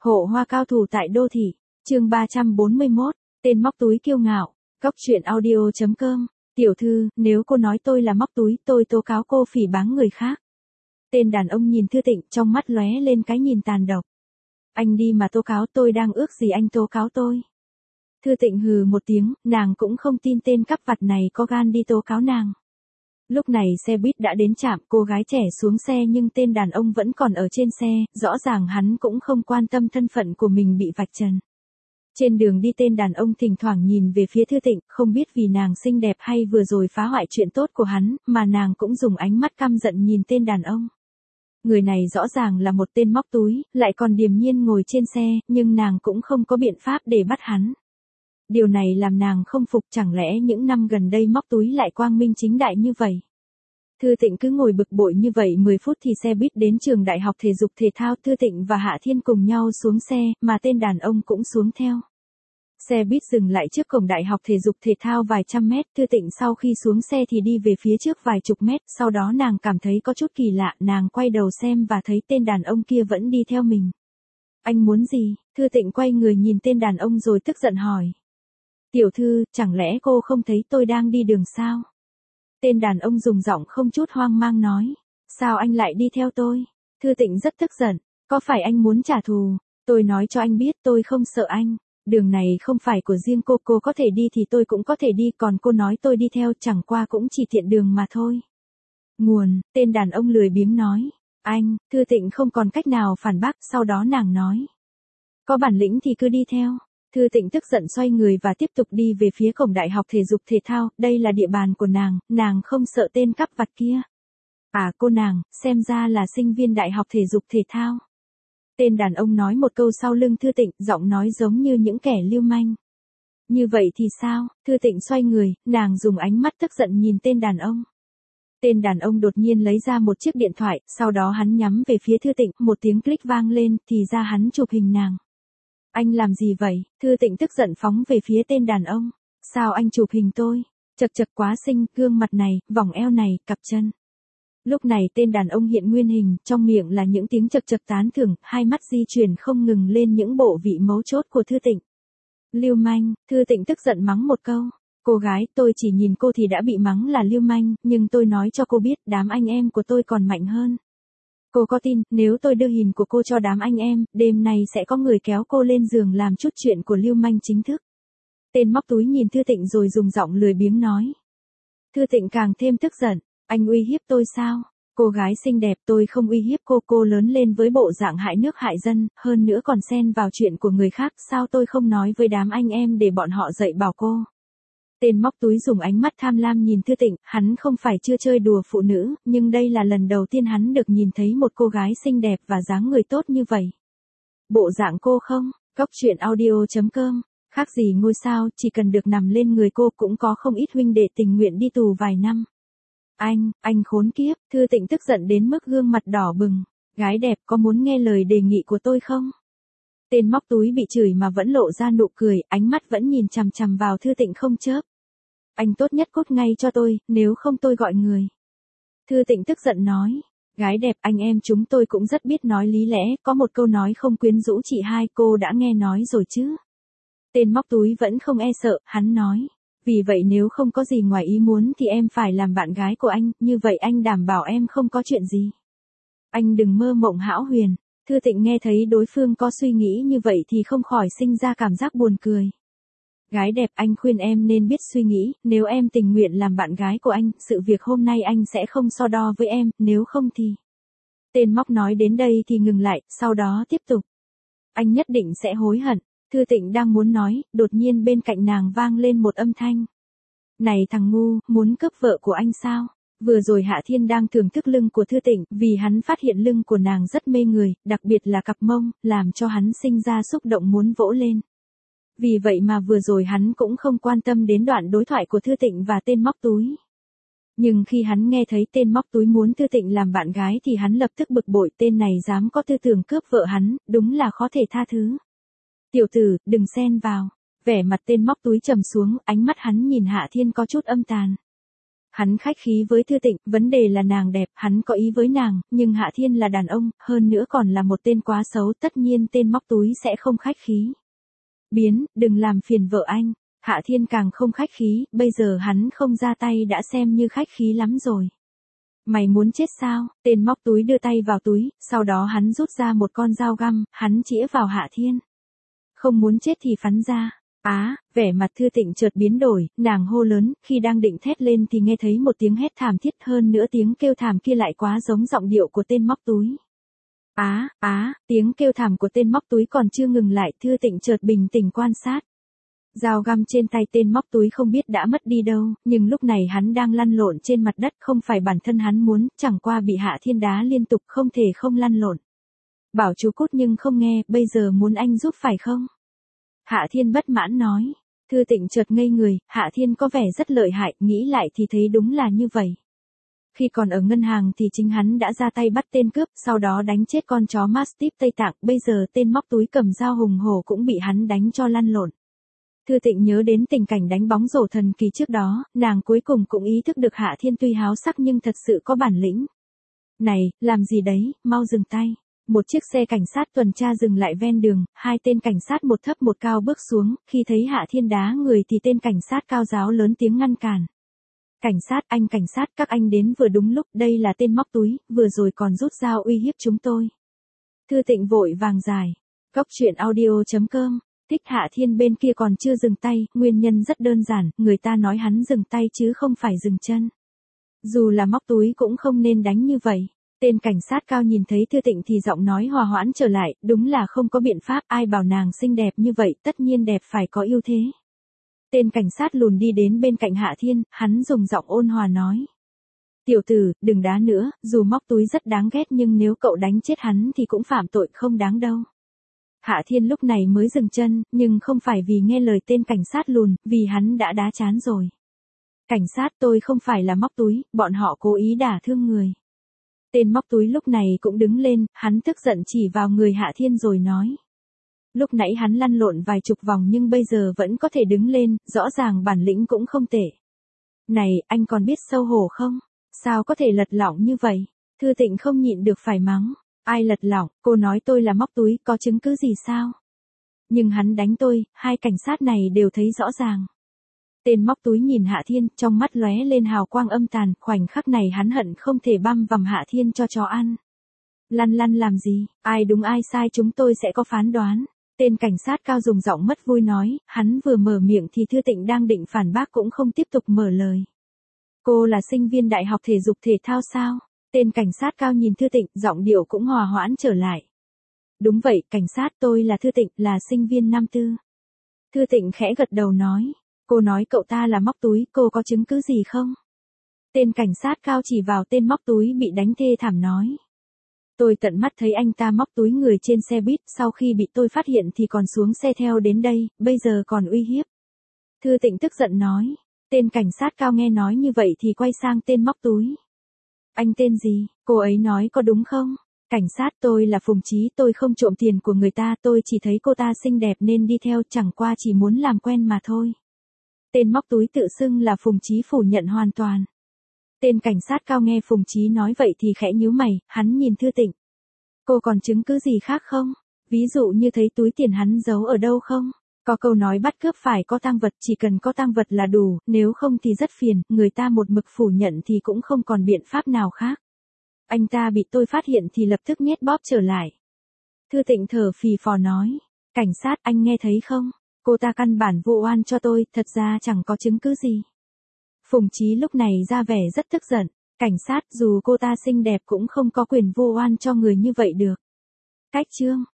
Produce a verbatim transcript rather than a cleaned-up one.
Hộ hoa cao thủ tại đô thị, chương ba trăm bốn mươi mốt, tên móc túi kiêu ngạo, góc truyện audio chấm com, tiểu thư, nếu cô nói tôi là móc túi, tôi tố cáo cô phỉ báng người khác. Tên đàn ông nhìn Thư Tịnh, trong mắt lóe lên cái nhìn tàn độc. Anh đi mà tố cáo tôi, đang ước gì anh tố cáo tôi. Thư Tịnh hừ một tiếng, nàng cũng không tin tên cắp vặt này có gan đi tố cáo nàng. Lúc này xe buýt đã đến trạm, cô gái trẻ xuống xe nhưng tên đàn ông vẫn còn ở trên xe, rõ ràng hắn cũng không quan tâm thân phận của mình bị vạch trần. Trên đường đi tên đàn ông thỉnh thoảng nhìn về phía Thư Tịnh, không biết vì nàng xinh đẹp hay vừa rồi phá hoại chuyện tốt của hắn, mà nàng cũng dùng ánh mắt căm giận nhìn tên đàn ông. Người này rõ ràng là một tên móc túi, lại còn điềm nhiên ngồi trên xe, nhưng nàng cũng không có biện pháp để bắt hắn. Điều này làm nàng không phục, chẳng lẽ những năm gần đây móc túi lại quang minh chính đại như vậy. Thư Tịnh cứ ngồi bực bội như vậy, mười phút thì xe buýt đến trường đại học thể dục thể thao. Thư Tịnh và Hạ Thiên cùng nhau xuống xe, mà tên đàn ông cũng xuống theo. Xe buýt dừng lại trước cổng đại học thể dục thể thao vài trăm mét. Thư Tịnh sau khi xuống xe thì đi về phía trước vài chục mét, sau đó nàng cảm thấy có chút kỳ lạ, nàng quay đầu xem và thấy tên đàn ông kia vẫn đi theo mình. Anh muốn gì? Thư Tịnh quay người nhìn tên đàn ông rồi tức giận hỏi. Tiểu thư, chẳng lẽ cô không thấy tôi đang đi đường sao? Tên đàn ông dùng giọng không chút hoang mang nói. Sao anh lại đi theo tôi? Thư Tịnh rất tức giận. Có phải anh muốn trả thù? Tôi nói cho anh biết tôi không sợ anh. Đường này không phải của riêng cô, cô có thể đi thì tôi cũng có thể đi, còn cô nói tôi đi theo chẳng qua cũng chỉ tiện đường mà thôi. Nguồn, tên đàn ông lười biếng nói. Anh, Thư Tịnh không còn cách nào phản bác, sau đó nàng nói. Có bản lĩnh thì cứ đi theo. Thư Tịnh tức giận xoay người và tiếp tục đi về phía cổng đại học thể dục thể thao, đây là địa bàn của nàng, nàng không sợ tên cắp vặt kia. À cô nàng, xem ra là sinh viên đại học thể dục thể thao. Tên đàn ông nói một câu sau lưng Thư Tịnh, giọng nói giống như những kẻ lưu manh. Như vậy thì sao? Thư Tịnh xoay người, nàng dùng ánh mắt tức giận nhìn tên đàn ông. Tên đàn ông đột nhiên lấy ra một chiếc điện thoại, sau đó hắn nhắm về phía Thư Tịnh, một tiếng click vang lên, thì ra hắn chụp hình nàng. Anh làm gì vậy? Thư Tịnh tức giận phóng về phía tên đàn ông. Sao anh chụp hình tôi? Chật chật quá xinh, gương mặt này, vòng eo này, cặp chân. Lúc này tên đàn ông hiện nguyên hình, trong miệng là những tiếng chật chật tán thưởng, hai mắt di chuyển không ngừng lên những bộ vị mấu chốt của Thư Tịnh. Lưu manh, Thư Tịnh tức giận mắng một câu. Cô gái, tôi chỉ nhìn cô thì đã bị mắng là lưu manh, nhưng tôi nói cho cô biết, đám anh em của tôi còn mạnh hơn. Cô có tin, nếu tôi đưa hình của cô cho đám anh em, đêm nay sẽ có người kéo cô lên giường làm chút chuyện của lưu manh chính thức. Tên móc túi nhìn Thư Tịnh rồi dùng giọng lười biếng nói. Thư Tịnh càng thêm tức giận, anh uy hiếp tôi sao? Cô gái xinh đẹp, tôi không uy hiếp cô, cô lớn lên với bộ dạng hại nước hại dân, hơn nữa còn xen vào chuyện của người khác, sao tôi không nói với đám anh em để bọn họ dạy bảo cô? Tên móc túi dùng ánh mắt tham lam nhìn Thư Tịnh, hắn không phải chưa chơi đùa phụ nữ, nhưng đây là lần đầu tiên hắn được nhìn thấy một cô gái xinh đẹp và dáng người tốt như vậy. Bộ dạng cô không, góc truyện audio chấm com, khác gì ngôi sao, chỉ cần được nằm lên người cô cũng có không ít huynh đệ tình nguyện đi tù vài năm. Anh, anh khốn kiếp, Thư Tịnh tức giận đến mức gương mặt đỏ bừng. Gái đẹp, có muốn nghe lời đề nghị của tôi không? Tên móc túi bị chửi mà vẫn lộ ra nụ cười, ánh mắt vẫn nhìn chằm chằm vào Thư Tịnh không chớp. Anh tốt nhất cút ngay cho tôi, nếu không tôi gọi người. Thư Tịnh tức giận nói. Gái đẹp, anh em chúng tôi cũng rất biết nói lý lẽ, có một câu nói không quyến rũ chị hai, cô đã nghe nói rồi chứ. Tên móc túi vẫn không e sợ, hắn nói. Vì vậy nếu không có gì ngoài ý muốn thì em phải làm bạn gái của anh, như vậy anh đảm bảo em không có chuyện gì. Anh đừng mơ mộng hão huyền. Thư Tịnh nghe thấy đối phương có suy nghĩ như vậy thì không khỏi sinh ra cảm giác buồn cười. Gái đẹp, anh khuyên em nên biết suy nghĩ, nếu em tình nguyện làm bạn gái của anh, sự việc hôm nay anh sẽ không so đo với em, nếu không thì... Tên móc nói đến đây thì ngừng lại, sau đó tiếp tục. Anh nhất định sẽ hối hận. Thư Tịnh đang muốn nói, đột nhiên bên cạnh nàng vang lên một âm thanh. Này thằng ngu, muốn cướp vợ của anh sao? Vừa rồi Hạ Thiên đang thưởng thức lưng của Thư Tịnh, vì hắn phát hiện lưng của nàng rất mê người, đặc biệt là cặp mông, làm cho hắn sinh ra xúc động muốn vỗ lên. Vì vậy mà vừa rồi hắn cũng không quan tâm đến đoạn đối thoại của Thư Tịnh và tên móc túi. Nhưng khi hắn nghe thấy tên móc túi muốn Thư Tịnh làm bạn gái thì hắn lập tức bực bội, tên này dám có tư tưởng cướp vợ hắn, đúng là khó thể tha thứ. Tiểu tử, đừng xen vào. Vẻ mặt tên móc túi trầm xuống, ánh mắt hắn nhìn Hạ Thiên có chút âm tàn. Hắn khách khí với Thư Tịnh, vấn đề là nàng đẹp, hắn có ý với nàng, nhưng Hạ Thiên là đàn ông, hơn nữa còn là một tên quá xấu, tất nhiên tên móc túi sẽ không khách khí. Biến, đừng làm phiền vợ anh. Hạ Thiên càng không khách khí, bây giờ hắn không ra tay đã xem như khách khí lắm rồi. Mày muốn chết sao? Tên móc túi đưa tay vào túi, sau đó hắn rút ra một con dao găm, hắn chĩa vào Hạ Thiên. Không muốn chết thì phắn ra. Á, vẻ mặt Thư Tịnh chợt biến đổi, nàng hô lớn, khi đang định thét lên thì nghe thấy một tiếng hét thảm thiết, hơn nữa tiếng kêu thảm kia lại quá giống giọng điệu của tên móc túi. Á, á, tiếng kêu thảm của tên móc túi còn chưa ngừng lại, Thư Tịnh chợt bình tĩnh quan sát. Dao găm trên tay tên móc túi không biết đã mất đi đâu, nhưng lúc này hắn đang lăn lộn trên mặt đất, không phải bản thân hắn muốn, chẳng qua bị Hạ Thiên đá liên tục, không thể không lăn lộn. Bảo chú cút nhưng không nghe, bây giờ muốn anh giúp phải không? Hạ Thiên bất mãn nói. Thư Tịnh chợt ngây người, Hạ Thiên có vẻ rất lợi hại, nghĩ lại thì thấy đúng là như vậy. Khi còn ở ngân hàng thì chính hắn đã ra tay bắt tên cướp, sau đó đánh chết con chó Mastiff Tây Tạng, bây giờ tên móc túi cầm dao hùng hổ cũng bị hắn đánh cho lăn lộn. Thư Tịnh nhớ đến tình cảnh đánh bóng rổ thần kỳ trước đó, nàng cuối cùng cũng ý thức được Hạ Thiên tuy háo sắc nhưng thật sự có bản lĩnh. Này, làm gì đấy, mau dừng tay. Một chiếc xe cảnh sát tuần tra dừng lại ven đường, hai tên cảnh sát một thấp một cao bước xuống, khi thấy Hạ Thiên đá người thì tên cảnh sát cao giáo lớn tiếng ngăn cản. Cảnh sát, anh cảnh sát, các anh đến vừa đúng lúc, đây là tên móc túi, vừa rồi còn rút dao uy hiếp chúng tôi. Thư Tịnh vội vàng giải. Góc truyện audio chấm com. Thích Hạ Thiên bên kia còn chưa dừng tay, nguyên nhân rất đơn giản, người ta nói hắn dừng tay chứ không phải dừng chân. Dù là móc túi cũng không nên đánh như vậy. Tên cảnh sát cao nhìn thấy Thư Tịnh thì giọng nói hòa hoãn trở lại, đúng là không có biện pháp, ai bảo nàng xinh đẹp như vậy, tất nhiên đẹp phải có ưu thế. Tên cảnh sát lùn đi đến bên cạnh Hạ Thiên, hắn dùng giọng ôn hòa nói. Tiểu tử, đừng đá nữa, dù móc túi rất đáng ghét nhưng nếu cậu đánh chết hắn thì cũng phạm tội không đáng đâu. Hạ Thiên lúc này mới dừng chân, nhưng không phải vì nghe lời tên cảnh sát lùn, vì hắn đã đá chán rồi. Cảnh sát, tôi không phải là móc túi, bọn họ cố ý đả thương người. Tên móc túi lúc này cũng đứng lên, hắn tức giận chỉ vào người Hạ Thiên rồi nói. Lúc nãy hắn lăn lộn vài chục vòng nhưng bây giờ vẫn có thể đứng lên, rõ ràng bản lĩnh cũng không tệ. Này, anh còn biết xấu hổ không? Sao có thể lật lọng như vậy? Thư Tịnh không nhịn được phải mắng. Ai lật lọng, cô nói tôi là móc túi, có chứng cứ gì sao? Nhưng hắn đánh tôi, hai cảnh sát này đều thấy rõ ràng. Tên móc túi nhìn Hạ Thiên, trong mắt lóe lên hào quang âm tàn, khoảnh khắc này hắn hận không thể băm vằm Hạ Thiên cho chó ăn. Lăn lăn làm gì, ai đúng ai sai chúng tôi sẽ có phán đoán. Tên cảnh sát cao dùng giọng mất vui nói, hắn vừa mở miệng thì Thư Tịnh đang định phản bác cũng không tiếp tục mở lời. Cô là sinh viên đại học thể dục thể thao sao? Tên cảnh sát cao nhìn Thư Tịnh, giọng điệu cũng hòa hoãn trở lại. Đúng vậy, cảnh sát, tôi là Thư Tịnh, là sinh viên năm tư. Thư Tịnh khẽ gật đầu nói. Cô nói cậu ta là móc túi, cô có chứng cứ gì không? Tên cảnh sát cao chỉ vào tên móc túi bị đánh thê thảm nói. Tôi tận mắt thấy anh ta móc túi người trên xe buýt, sau khi bị tôi phát hiện thì còn xuống xe theo đến đây, bây giờ còn uy hiếp. Thư Tịnh tức giận nói. Tên cảnh sát cao nghe nói như vậy thì quay sang tên móc túi. Anh tên gì, cô ấy nói có đúng không? Cảnh sát, tôi là Phùng Chí, tôi không trộm tiền của người ta, tôi chỉ thấy cô ta xinh đẹp nên đi theo, chẳng qua chỉ muốn làm quen mà thôi. Tên móc túi tự xưng là Phùng Chí phủ nhận hoàn toàn. Tên cảnh sát cao nghe Phùng Chí nói vậy thì khẽ nhíu mày, hắn nhìn Thư Tịnh. Cô còn chứng cứ gì khác không? Ví dụ như thấy túi tiền hắn giấu ở đâu không? Có câu nói bắt cướp phải có tang vật, chỉ cần có tang vật là đủ, nếu không thì rất phiền, người ta một mực phủ nhận thì cũng không còn biện pháp nào khác. Anh ta bị tôi phát hiện thì lập tức nhét bóp trở lại. Thư Tịnh thở phì phò nói. Cảnh sát, anh nghe thấy không? Cô ta căn bản vu oan cho tôi, thật ra chẳng có chứng cứ gì. Phùng Chí lúc này ra vẻ rất tức giận. Cảnh sát, dù cô ta xinh đẹp cũng không có quyền vu oan cho người như vậy được. Cách chương.